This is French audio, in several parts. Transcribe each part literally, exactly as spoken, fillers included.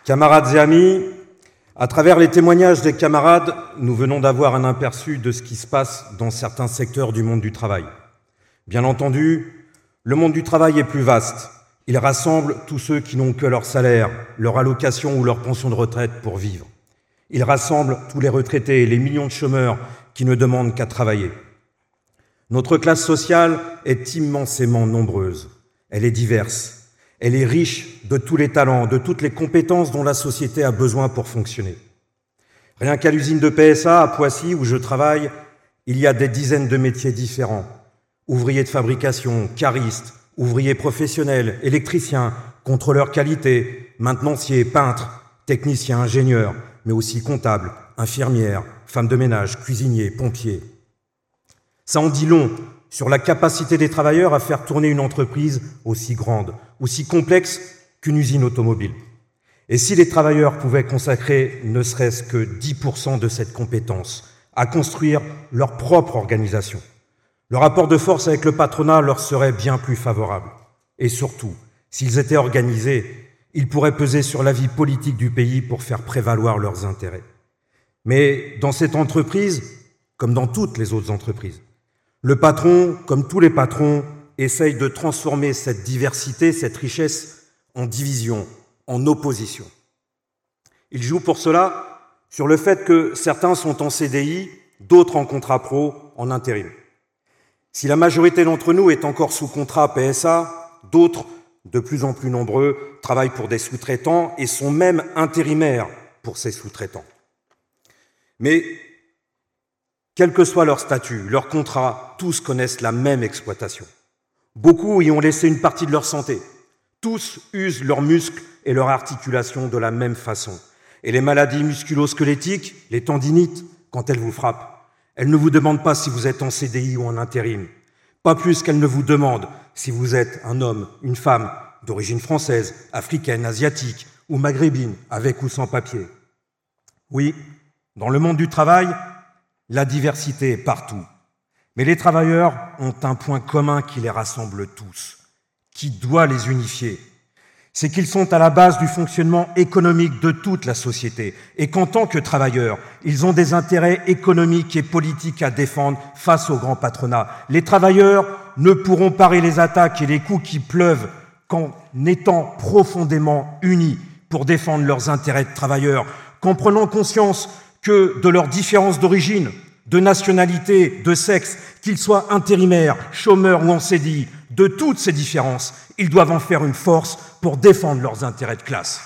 Camarades et amis, à travers les témoignages des camarades, nous venons d'avoir un aperçu de ce qui se passe dans certains secteurs du monde du travail. Bien entendu, le monde du travail est plus vaste. Il rassemble tous ceux qui n'ont que leur salaire, leur allocation ou leur pension de retraite pour vivre. Il rassemble tous les retraités et les millions de chômeurs qui ne demandent qu'à travailler. Notre classe sociale est immensément nombreuse. Elle est diverse. Elle est riche de tous les talents, de toutes les compétences dont la société a besoin pour fonctionner. Rien qu'à l'usine de P S A à Poissy, où je travaille, il y a des dizaines de métiers différents. Ouvriers de fabrication, caristes, ouvriers professionnels, électriciens, contrôleurs qualité, maintenanciers, peintres, techniciens, ingénieurs, mais aussi comptables, infirmières, femmes de ménage, cuisiniers, pompiers. Ça en dit long sur la capacité des travailleurs à faire tourner une entreprise aussi grande, aussi complexe qu'une usine automobile. Et si les travailleurs pouvaient consacrer ne serait-ce que dix pour cent de cette compétence à construire leur propre organisation, le rapport de force avec le patronat leur serait bien plus favorable. Et surtout, s'ils étaient organisés, ils pourraient peser sur la vie politique du pays pour faire prévaloir leurs intérêts. Mais dans cette entreprise, comme dans toutes les autres entreprises, le patron, comme tous les patrons, essaye de transformer cette diversité, cette richesse, en division, en opposition. Il joue pour cela sur le fait que certains sont en C D I, d'autres en contrat pro, en intérim. Si la majorité d'entre nous est encore sous contrat P S A, d'autres, de plus en plus nombreux, travaillent pour des sous-traitants et sont même intérimaires pour ces sous-traitants. Mais quel que soit leur statut, leur contrat, tous connaissent la même exploitation. Beaucoup y ont laissé une partie de leur santé. Tous usent leurs muscles et leurs articulations de la même façon. Et les maladies musculo-squelettiques, les tendinites, quand elles vous frappent, elles ne vous demandent pas si vous êtes en C D I ou en intérim. Pas plus qu'elles ne vous demandent si vous êtes un homme, une femme, d'origine française, africaine, asiatique ou maghrébine, avec ou sans papier. Oui, dans le monde du travail, la diversité est partout. Mais les travailleurs ont un point commun qui les rassemble tous, qui doit les unifier. C'est qu'ils sont à la base du fonctionnement économique de toute la société et qu'en tant que travailleurs, ils ont des intérêts économiques et politiques à défendre face au grand patronat. Les travailleurs ne pourront parer les attaques et les coups qui pleuvent qu'en étant profondément unis pour défendre leurs intérêts de travailleurs, qu'en prenant conscience que de leurs différences d'origine, de nationalité, de sexe, qu'ils soient intérimaires, chômeurs ou en C D I, de toutes ces différences, ils doivent en faire une force pour défendre leurs intérêts de classe.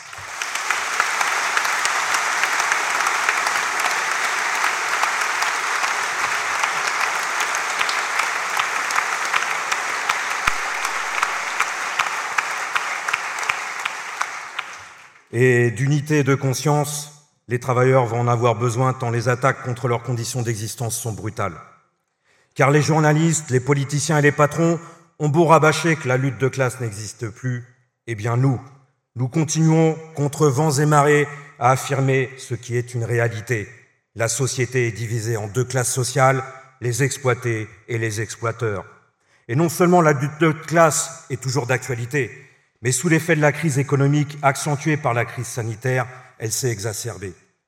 Et d'unité de conscience, les travailleurs vont en avoir besoin tant les attaques contre leurs conditions d'existence sont brutales. Car les journalistes, les politiciens et les patrons ont beau rabâcher que la lutte de classe n'existe plus, eh bien nous, nous continuons contre vents et marées à affirmer ce qui est une réalité. La société est divisée en deux classes sociales, les exploités et les exploiteurs. Et non seulement la lutte de classe est toujours d'actualité, mais sous l'effet de la crise économique accentuée par la crise sanitaire, elle s'est exacerbée.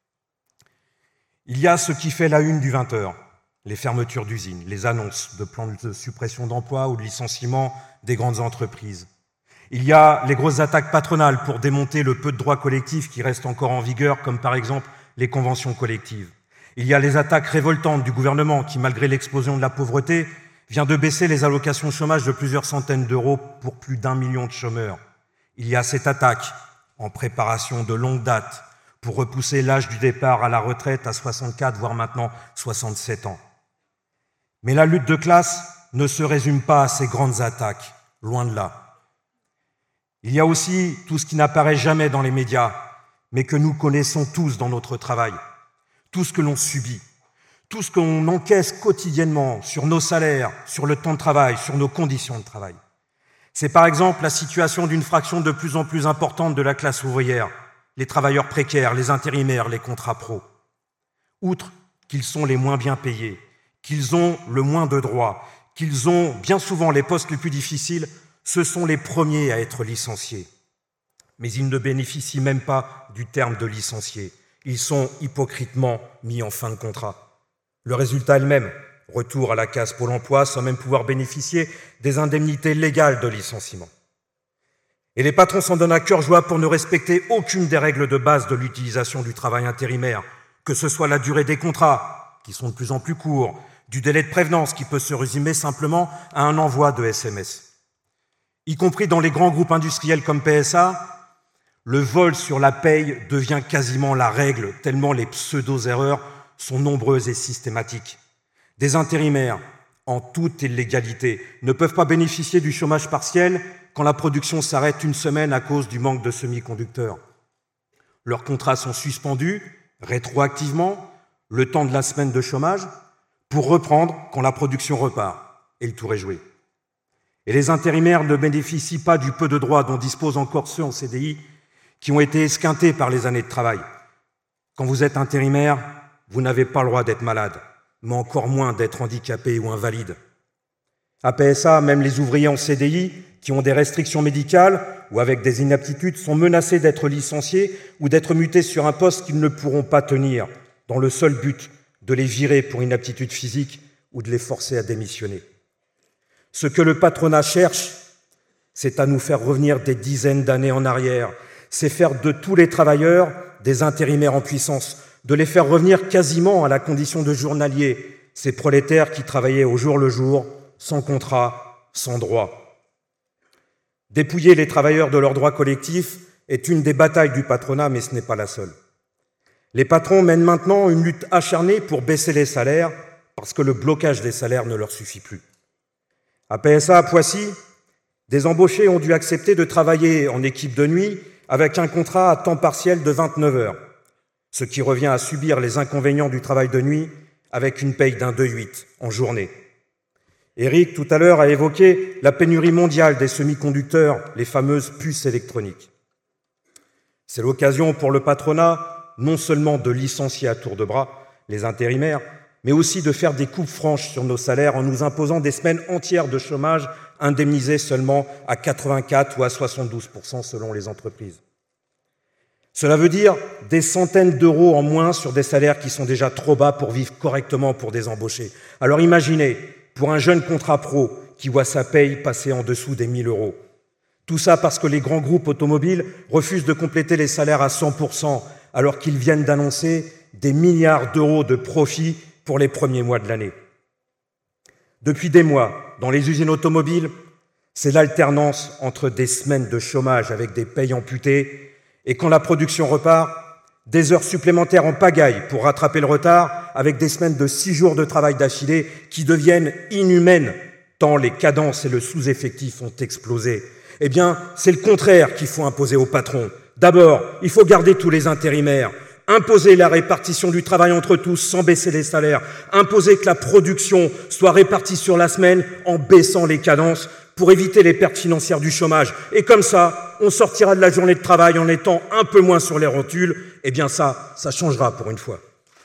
Il y a ce qui fait la une du vingt heures, les fermetures d'usines, les annonces de plans de suppression d'emplois ou de licenciement des grandes entreprises. Il y a les grosses attaques patronales pour démonter le peu de droits collectifs qui restent encore en vigueur, comme par exemple les conventions collectives. Il y a les attaques révoltantes du gouvernement qui, malgré l'explosion de la pauvreté, vient de baisser les allocations chômage de plusieurs centaines d'euros pour plus d'un million de chômeurs. Il y a cette attaque en préparation de longue date pour repousser l'âge du départ à la retraite à soixante-quatre, voire maintenant soixante-sept ans. Mais la lutte de classe ne se résume pas à ces grandes attaques, loin de là. Il y a aussi tout ce qui n'apparaît jamais dans les médias, mais que nous connaissons tous dans notre travail, tout ce que l'on subit, tout ce qu'on encaisse quotidiennement sur nos salaires, sur le temps de travail, sur nos conditions de travail. C'est par exemple la situation d'une fraction de plus en plus importante de la classe ouvrière, les travailleurs précaires, les intérimaires, les contrats pro. Outre qu'ils sont les moins bien payés, qu'ils ont le moins de droits, qu'ils ont bien souvent les postes les plus difficiles, ce sont les premiers à être licenciés. mais ils ne bénéficient même pas du terme de licencié. Ils sont hypocritement mis en fin de contrat. Le résultat est le même, retour à la case Pôle emploi sans même pouvoir bénéficier des indemnités légales de licenciement. Et les patrons s'en donnent à cœur joie pour ne respecter aucune des règles de base de l'utilisation du travail intérimaire, que ce soit la durée des contrats, qui sont de plus en plus courts, du délai de prévenance qui peut se résumer simplement à un envoi de S M S. Y compris dans les grands groupes industriels comme P S A, le vol sur la paye devient quasiment la règle, tellement les pseudo-erreurs sont nombreuses et systématiques. Des intérimaires, en toute illégalité, ne peuvent pas bénéficier du chômage partiel quand la production s'arrête une semaine à cause du manque de semi-conducteurs. Leurs contrats sont suspendus, rétroactivement, le temps de la semaine de chômage, pour reprendre quand la production repart. Et le tour est joué. Et les intérimaires ne bénéficient pas du peu de droits dont disposent encore ceux en C D I qui ont été esquintés par les années de travail. Quand vous êtes intérimaire, vous n'avez pas le droit d'être malade, mais encore moins d'être handicapé ou invalide. À P S A, même les ouvriers en C D I qui ont des restrictions médicales ou avec des inaptitudes sont menacés d'être licenciés ou d'être mutés sur un poste qu'ils ne pourront pas tenir, dans le seul but de les virer pour inaptitude physique ou de les forcer à démissionner. Ce que le patronat cherche, c'est à nous faire revenir des dizaines d'années en arrière, c'est faire de tous les travailleurs des intérimaires en puissance, de les faire revenir quasiment à la condition de journaliers, ces prolétaires qui travaillaient au jour le jour, sans contrat, sans droit. Dépouiller les travailleurs de leurs droits collectifs est une des batailles du patronat, mais ce n'est pas la seule. Les patrons mènent maintenant une lutte acharnée pour baisser les salaires, parce que le blocage des salaires ne leur suffit plus. À P S A à Poissy, des embauchés ont dû accepter de travailler en équipe de nuit avec un contrat à temps partiel de vingt-neuf heures, ce qui revient à subir les inconvénients du travail de nuit avec une paye d'un deux huit en journée. Éric, tout à l'heure, a évoqué la pénurie mondiale des semi-conducteurs, les fameuses puces électroniques. C'est l'occasion pour le patronat non seulement de licencier à tour de bras les intérimaires, mais aussi de faire des coupes franches sur nos salaires en nous imposant des semaines entières de chômage indemnisées seulement à quatre-vingt-quatre ou à soixante-douze pour cent selon les entreprises. Cela veut dire des centaines d'euros en moins sur des salaires qui sont déjà trop bas pour vivre correctement pour des embauchés. Alors imaginez, pour un jeune contrat pro qui voit sa paye passer en dessous des mille euros. Tout ça parce que les grands groupes automobiles refusent de compléter les salaires à cent pour cent alors qu'ils viennent d'annoncer des milliards d'euros de profit pour les premiers mois de l'année. Depuis des mois, dans les usines automobiles, c'est l'alternance entre des semaines de chômage avec des payes amputées et quand la production repart, des heures supplémentaires en pagaille pour rattraper le retard avec des semaines de six jours de travail d'affilée qui deviennent inhumaines tant les cadences et le sous-effectif ont explosé. Eh bien, c'est le contraire qu'il faut imposer aux patrons. D'abord, il faut garder tous les intérimaires, imposer la répartition du travail entre tous sans baisser les salaires, imposer que la production soit répartie sur la semaine en baissant les cadences pour éviter les pertes financières du chômage. Et comme ça, on sortira de la journée de travail en étant un peu moins sur les rotules. Eh bien ça, ça changera pour une fois.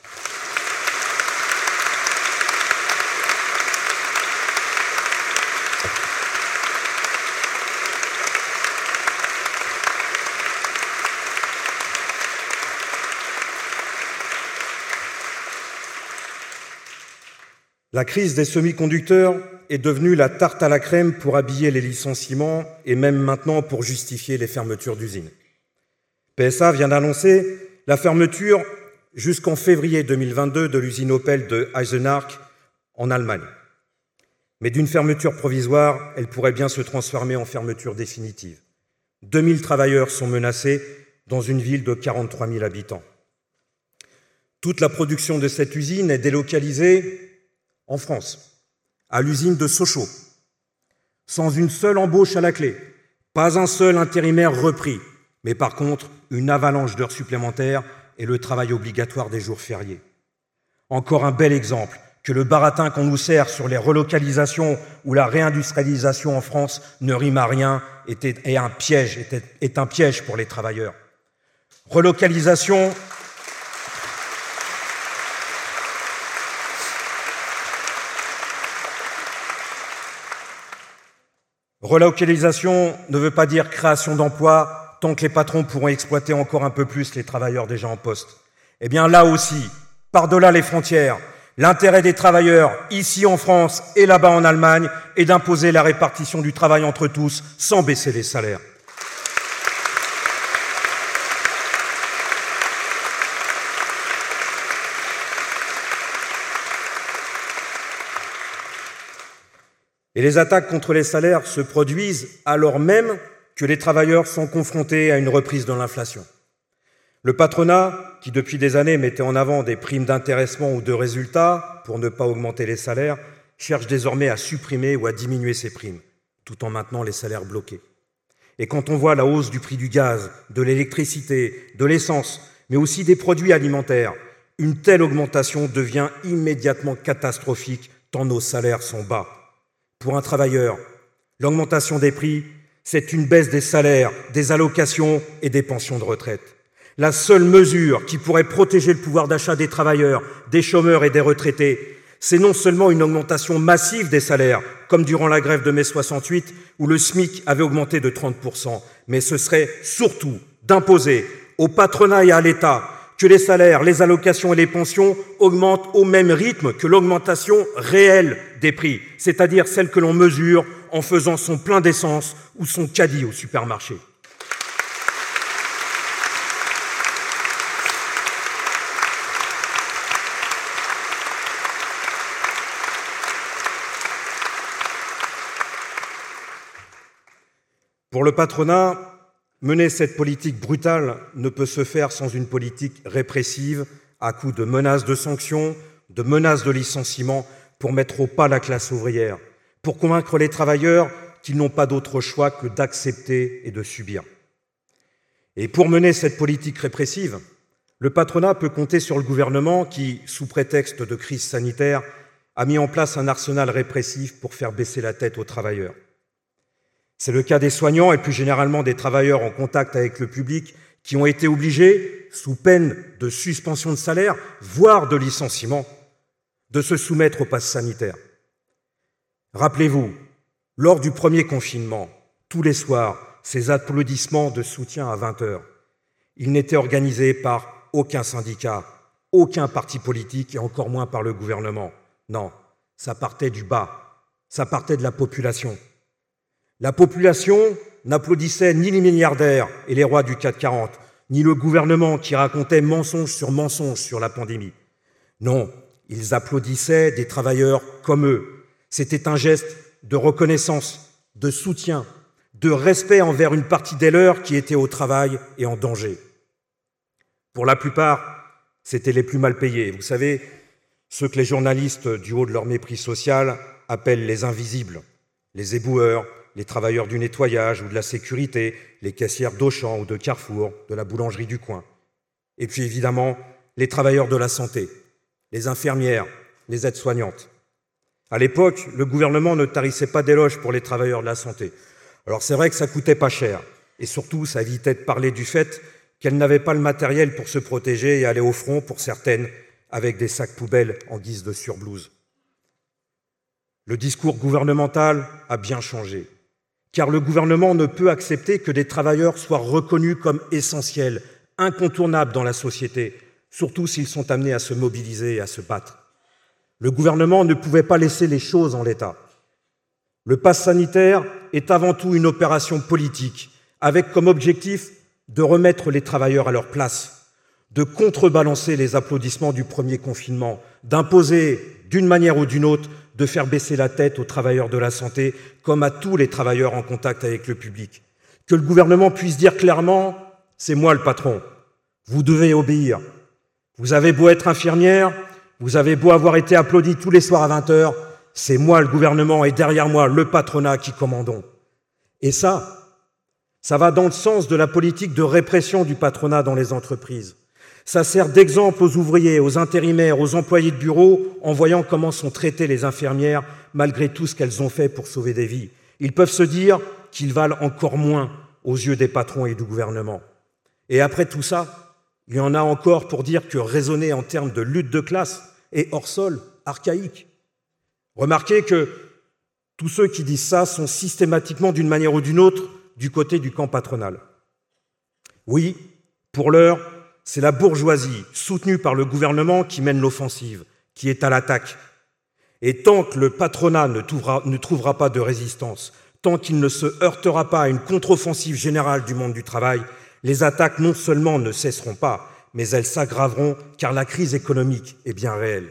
La crise des semi-conducteurs est devenue la tarte à la crème pour habiller les licenciements et même maintenant pour justifier les fermetures d'usines. P S A vient d'annoncer la fermeture jusqu'en février deux mille vingt-deux de l'usine Opel de Eisenach en Allemagne. Mais d'une fermeture provisoire, elle pourrait bien se transformer en fermeture définitive. deux mille travailleurs sont menacés dans une ville de quarante-trois mille habitants. Toute la production de cette usine est délocalisée en France, à l'usine de Sochaux, sans une seule embauche à la clé, pas un seul intérimaire repris, mais par contre une avalanche d'heures supplémentaires et le travail obligatoire des jours fériés. Encore un bel exemple que le baratin qu'on nous sert sur les relocalisations ou la réindustrialisation en France ne rime à rien et est un piège, est, est un piège pour les travailleurs. Relocalisation. Relocalisation ne veut pas dire création d'emplois tant que les patrons pourront exploiter encore un peu plus les travailleurs déjà en poste. Eh bien là aussi, par-delà les frontières, l'intérêt des travailleurs, ici en France et là-bas en Allemagne, est d'imposer la répartition du travail entre tous sans baisser les salaires. Et les attaques contre les salaires se produisent alors même que les travailleurs sont confrontés à une reprise de l'inflation. Le patronat, qui depuis des années mettait en avant des primes d'intéressement ou de résultats pour ne pas augmenter les salaires, cherche désormais à supprimer ou à diminuer ces primes, tout en maintenant les salaires bloqués. Et quand on voit la hausse du prix du gaz, de l'électricité, de l'essence, mais aussi des produits alimentaires, une telle augmentation devient immédiatement catastrophique tant nos salaires sont bas. Pour un travailleur, l'augmentation des prix, c'est une baisse des salaires, des allocations et des pensions de retraite. La seule mesure qui pourrait protéger le pouvoir d'achat des travailleurs, des chômeurs et des retraités, c'est non seulement une augmentation massive des salaires, comme durant la grève de mai soixante-huit, où le SMIC avait augmenté de trente pour cent, mais ce serait surtout d'imposer au patronat et à l'État que les salaires, les allocations et les pensions augmentent au même rythme que l'augmentation réelle des prix, c'est-à-dire celle que l'on mesure en faisant son plein d'essence ou son caddie au supermarché. Pour le patronat, mener cette politique brutale ne peut se faire sans une politique répressive à coups de menaces de sanctions, de menaces de licenciement pour mettre au pas la classe ouvrière, pour convaincre les travailleurs qu'ils n'ont pas d'autre choix que d'accepter et de subir. Et pour mener cette politique répressive, le patronat peut compter sur le gouvernement qui, sous prétexte de crise sanitaire, a mis en place un arsenal répressif pour faire baisser la tête aux travailleurs. C'est le cas des soignants et plus généralement des travailleurs en contact avec le public qui ont été obligés, sous peine de suspension de salaire, voire de licenciement, de se soumettre au pass sanitaire. Rappelez-vous, lors du premier confinement, tous les soirs, ces applaudissements de soutien à vingt heures, ils n'étaient organisés par aucun syndicat, aucun parti politique et encore moins par le gouvernement. Non, ça partait du bas, ça partait de la population. La population n'applaudissait ni les milliardaires et les rois du CAC quarante, ni le gouvernement qui racontait mensonge sur mensonge sur la pandémie. Non, ils applaudissaient des travailleurs comme eux. C'était un geste de reconnaissance, de soutien, de respect envers une partie des leurs qui étaient au travail et en danger. Pour la plupart, c'étaient les plus mal payés. Vous savez, ceux que les journalistes, du haut de leur mépris social, appellent les invisibles, les éboueurs, les travailleurs du nettoyage ou de la sécurité, les caissières d'Auchan ou de Carrefour, de la boulangerie du coin. Et puis évidemment, les travailleurs de la santé, les infirmières, les aides-soignantes. À l'époque, le gouvernement ne tarissait pas d'éloges pour les travailleurs de la santé. Alors c'est vrai que ça coûtait pas cher, et surtout ça évitait de parler du fait qu'elles n'avaient pas le matériel pour se protéger et aller au front, pour certaines, avec des sacs poubelles en guise de surblouse. Le discours gouvernemental a bien changé, car le gouvernement ne peut accepter que des travailleurs soient reconnus comme essentiels, incontournables dans la société, surtout s'ils sont amenés à se mobiliser et à se battre. Le gouvernement ne pouvait pas laisser les choses en l'état. Le pass sanitaire est avant tout une opération politique, avec comme objectif de remettre les travailleurs à leur place, de contrebalancer les applaudissements du premier confinement, d'imposer, d'une manière ou d'une autre, de faire baisser la tête aux travailleurs de la santé, comme à tous les travailleurs en contact avec le public. Que le gouvernement puisse dire clairement « c'est moi le patron, vous devez obéir. Vous avez beau être infirmière, vous avez beau avoir été applaudi tous les soirs à vingt heures, c'est moi le gouvernement et derrière moi le patronat qui commandons. » Et ça, ça va dans le sens de la politique de répression du patronat dans les entreprises. Ça sert d'exemple aux ouvriers, aux intérimaires, aux employés de bureau, en voyant comment sont traitées les infirmières malgré tout ce qu'elles ont fait pour sauver des vies. Ils peuvent se dire qu'ils valent encore moins aux yeux des patrons et du gouvernement. Et après tout ça, il y en a encore pour dire que raisonner en termes de lutte de classe est hors sol, archaïque. Remarquez que tous ceux qui disent ça sont systématiquement, d'une manière ou d'une autre, du côté du camp patronal. Oui, pour l'heure, c'est la bourgeoisie, soutenue par le gouvernement, qui mène l'offensive, qui est à l'attaque. Et tant que le patronat ne trouvera, ne trouvera pas de résistance, tant qu'il ne se heurtera pas à une contre-offensive générale du monde du travail, les attaques non seulement ne cesseront pas, mais elles s'aggraveront, car la crise économique est bien réelle.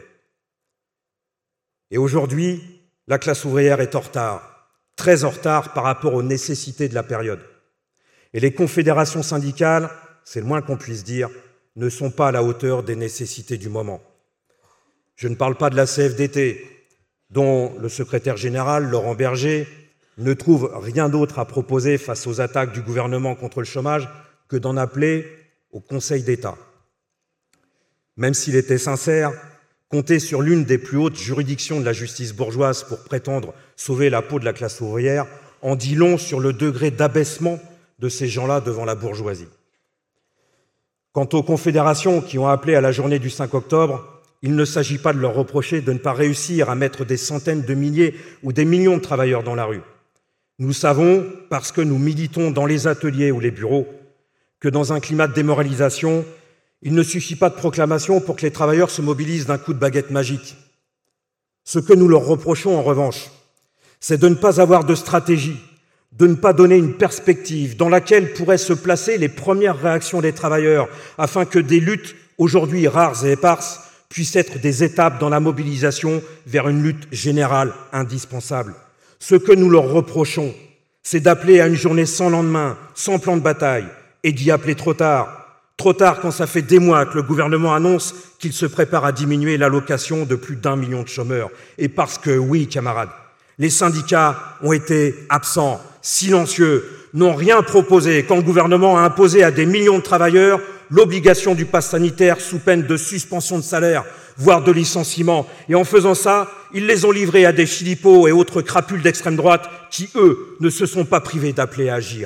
Et aujourd'hui, la classe ouvrière est en retard, très en retard par rapport aux nécessités de la période. Et les confédérations syndicales, c'est le moins qu'on puisse dire, ne sont pas à la hauteur des nécessités du moment. Je ne parle pas de la C F D T, dont le secrétaire général, Laurent Berger, ne trouve rien d'autre à proposer face aux attaques du gouvernement contre le chômage que d'en appeler au Conseil d'État. Même s'il était sincère, compter sur l'une des plus hautes juridictions de la justice bourgeoise pour prétendre sauver la peau de la classe ouvrière en dit long sur le degré d'abaissement de ces gens-là devant la bourgeoisie. Quant aux confédérations qui ont appelé à la journée du cinq octobre, il ne s'agit pas de leur reprocher de ne pas réussir à mettre des centaines de milliers ou des millions de travailleurs dans la rue. Nous savons, parce que nous militons dans les ateliers ou les bureaux, que dans un climat de démoralisation, il ne suffit pas de proclamation pour que les travailleurs se mobilisent d'un coup de baguette magique. Ce que nous leur reprochons, en revanche, c'est de ne pas avoir de stratégie, de ne pas donner une perspective dans laquelle pourraient se placer les premières réactions des travailleurs, afin que des luttes, aujourd'hui rares et éparses, puissent être des étapes dans la mobilisation vers une lutte générale indispensable. Ce que nous leur reprochons, c'est d'appeler à une journée sans lendemain, sans plan de bataille, et d'y appeler trop tard. Trop tard quand ça fait des mois que le gouvernement annonce qu'il se prépare à diminuer l'allocation de plus d'un million de chômeurs. Et parce que, oui, camarades, les syndicats ont été absents, silencieux, n'ont rien proposé quand le gouvernement a imposé à des millions de travailleurs l'obligation du pass sanitaire sous peine de suspension de salaire, voire de licenciement. Et en faisant ça, ils les ont livrés à des philippos et autres crapules d'extrême droite qui, eux, ne se sont pas privés d'appeler à agir.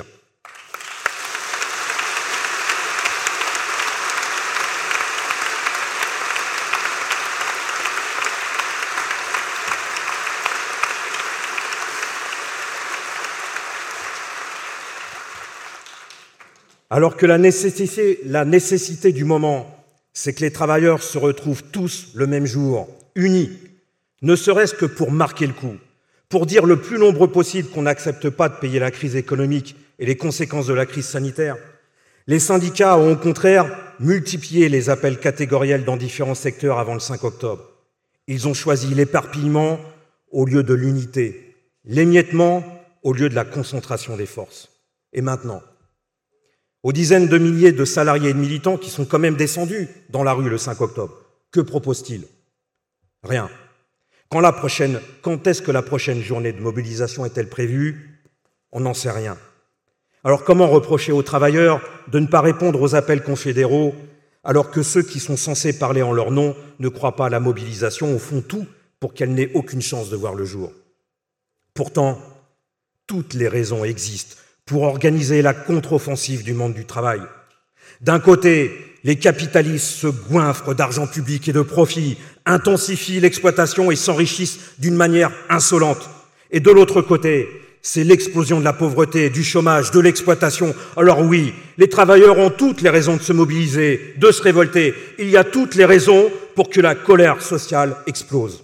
Alors que la nécessité, la nécessité du moment, c'est que les travailleurs se retrouvent tous le même jour, unis, ne serait-ce que pour marquer le coup, pour dire le plus nombreux possible qu'on n'accepte pas de payer la crise économique et les conséquences de la crise sanitaire. Les syndicats ont au contraire multiplié les appels catégoriels dans différents secteurs avant le cinq octobre. Ils ont choisi l'éparpillement au lieu de l'unité, l'émiettement au lieu de la concentration des forces. Et maintenant, aux dizaines de milliers de salariés et de militants qui sont quand même descendus dans la rue le cinq octobre, que proposent-ils? Rien. Quand, la prochaine, quand est-ce que la prochaine journée de mobilisation est-elle prévue? On n'en sait rien. Alors comment reprocher aux travailleurs de ne pas répondre aux appels confédéraux alors que ceux qui sont censés parler en leur nom ne croient pas à la mobilisation ou font tout pour qu'elle n'ait aucune chance de voir le jour? Pourtant, toutes les raisons existent pour organiser la contre-offensive du monde du travail. D'un côté, les capitalistes se goinfrent d'argent public et de profit, intensifient l'exploitation et s'enrichissent d'une manière insolente. Et de l'autre côté, c'est l'explosion de la pauvreté, du chômage, de l'exploitation. Alors oui, les travailleurs ont toutes les raisons de se mobiliser, de se révolter. Il y a toutes les raisons pour que la colère sociale explose.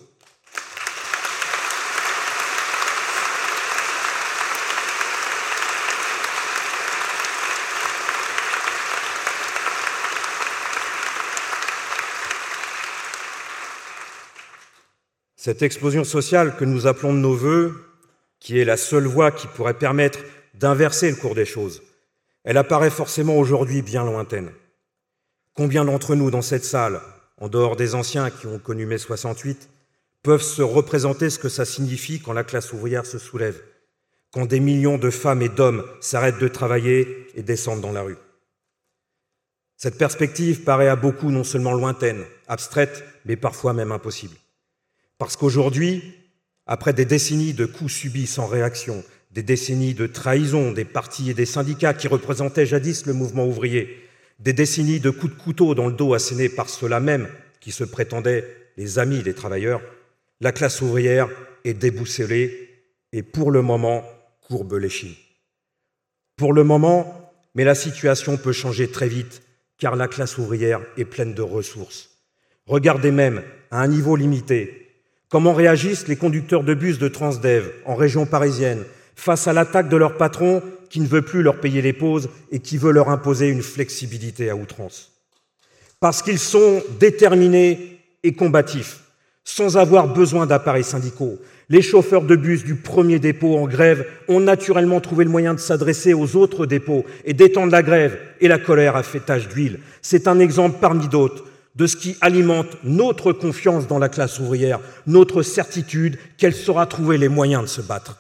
Cette explosion sociale que nous appelons de nos vœux, qui est la seule voie qui pourrait permettre d'inverser le cours des choses, elle apparaît forcément aujourd'hui bien lointaine. Combien d'entre nous dans cette salle, en dehors des anciens qui ont connu mai soixante-huit, peuvent se représenter ce que ça signifie quand la classe ouvrière se soulève, quand des millions de femmes et d'hommes s'arrêtent de travailler et descendent dans la rue? Cette perspective paraît à beaucoup non seulement lointaine, abstraite, mais parfois même impossible. Parce qu'aujourd'hui, après des décennies de coups subis sans réaction, des décennies de trahison des partis et des syndicats qui représentaient jadis le mouvement ouvrier, des décennies de coups de couteau dans le dos assénés par ceux-là même qui se prétendaient les amis des travailleurs, la classe ouvrière est déboussolée et pour le moment courbe l'échine. Pour le moment, Mais la situation peut changer très vite, car la classe ouvrière est pleine de ressources. Regardez même, à un niveau limité, comment réagissent les conducteurs de bus de Transdev en région parisienne face à l'attaque de leur patron qui ne veut plus leur payer les pauses et qui veut leur imposer une flexibilité à outrance. Parce qu'ils sont déterminés et combatifs, sans avoir besoin d'appareils syndicaux. Les chauffeurs de bus du premier dépôt en grève ont naturellement trouvé le moyen de s'adresser aux autres dépôts et d'étendre la grève, et la colère a fait tache d'huile. C'est un exemple parmi d'autres de ce qui alimente notre confiance dans la classe ouvrière, notre certitude qu'elle saura trouver les moyens de se battre.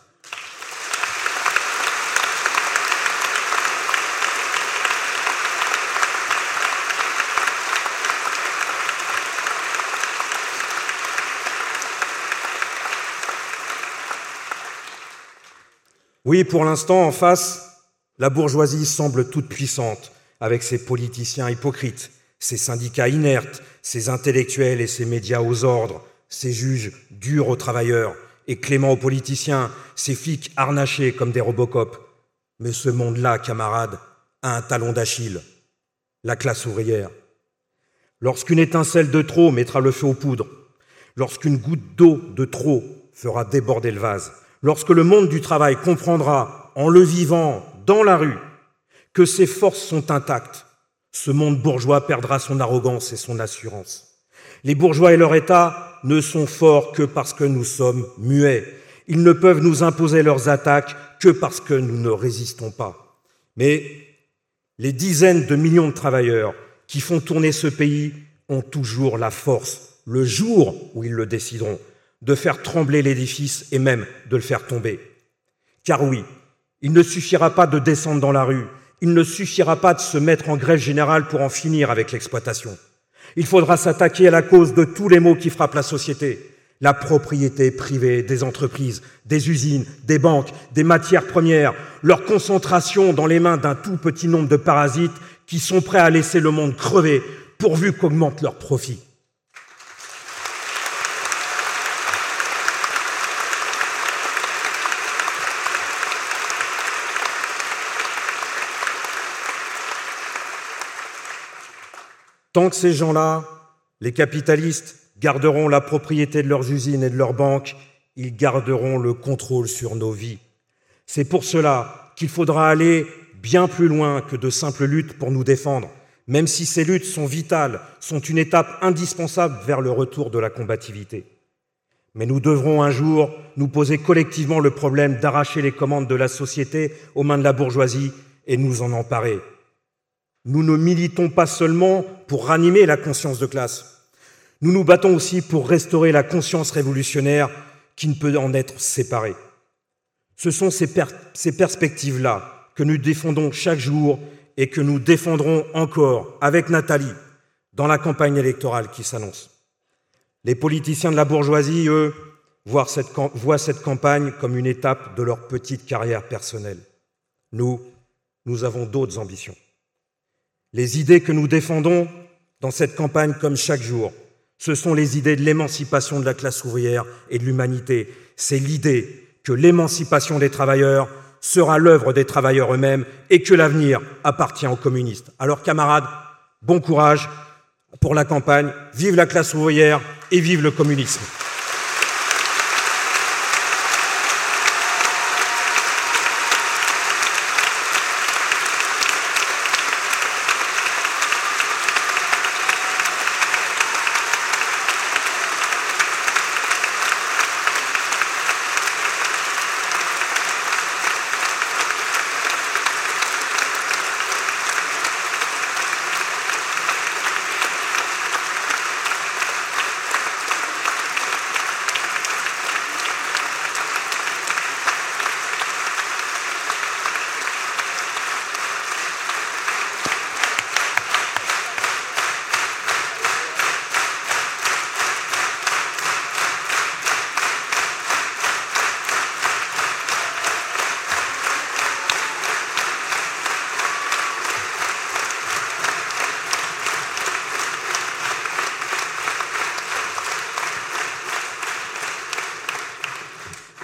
Oui, pour l'instant, en face, la bourgeoisie semble toute puissante, avec ses politiciens hypocrites, ses syndicats inertes, ses intellectuels et ses médias aux ordres, ses juges durs aux travailleurs et cléments aux politiciens, ses flics harnachés comme des Robocop. Mais ce monde-là, camarades, a un talon d'Achille, la classe ouvrière. Lorsqu'une étincelle de trop mettra le feu aux poudres, lorsqu'une goutte d'eau de trop fera déborder le vase, lorsque le monde du travail comprendra, en le vivant dans la rue, que ses forces sont intactes, ce monde bourgeois perdra son arrogance et son assurance. Les bourgeois et leur État ne sont forts que parce que nous sommes muets. Ils ne peuvent nous imposer leurs attaques que parce que nous ne résistons pas. Mais les dizaines de millions de travailleurs qui font tourner ce pays ont toujours la force, le jour où ils le décideront, de faire trembler l'édifice et même de le faire tomber. Car oui, il ne suffira pas de descendre dans la rue, il ne suffira pas de se mettre en grève générale pour en finir avec l'exploitation. Il faudra s'attaquer à la cause de tous les maux qui frappent la société, la propriété privée des entreprises, des usines, des banques, des matières premières, leur concentration dans les mains d'un tout petit nombre de parasites qui sont prêts à laisser le monde crever pourvu qu'augmentent leurs profits. Tant que ces gens-là, les capitalistes, garderont la propriété de leurs usines et de leurs banques, ils garderont le contrôle sur nos vies. C'est pour cela qu'il faudra aller bien plus loin que de simples luttes pour nous défendre, même si ces luttes sont vitales, sont une étape indispensable vers le retour de la combativité. Mais nous devrons un jour nous poser collectivement le problème d'arracher les commandes de la société aux mains de la bourgeoisie et nous en emparer. Nous ne militons pas seulement pour ranimer la conscience de classe. Nous nous battons aussi pour restaurer la conscience révolutionnaire qui ne peut en être séparée. Ce sont ces, per- ces perspectives-là que nous défendons chaque jour et que nous défendrons encore avec Nathalie dans la campagne électorale qui s'annonce. Les politiciens de la bourgeoisie, eux, voient cette, voient cette campagne comme une étape de leur petite carrière personnelle. Nous, nous avons d'autres ambitions. Les idées que nous défendons dans cette campagne comme chaque jour, ce sont les idées de l'émancipation de la classe ouvrière et de l'humanité. C'est l'idée que l'émancipation des travailleurs sera l'œuvre des travailleurs eux-mêmes et que l'avenir appartient aux communistes. Alors camarades, bon courage pour la campagne, vive la classe ouvrière et vive le communisme.